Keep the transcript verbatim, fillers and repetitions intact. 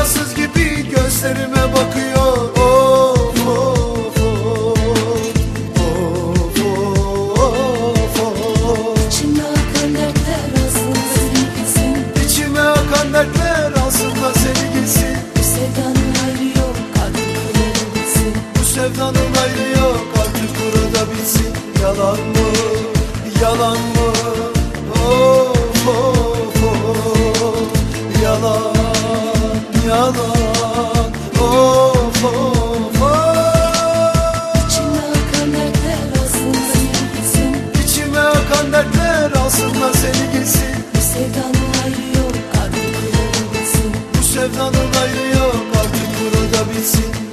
Vefasız gibi gözlerime bakıyor. Of of of of of. İçime akan dertler aslında seni gitsin. İçime akan dertler aslında seni gitsin. Bu sevdanın ayrı yok artık burada bitsin. Bu sevdanın ayrı yok artık burada bitsin. Yalan mı, yalan mı? Of of of. Yalan, yalan. Of of of. İçime akan dertler aslında seni gitsin. İçime akan dertler aslında seni gitsin. Bu sevdanın ayrı yok artık burada bitsin. Bu sevdanın ayrı yok artık burada bitsin.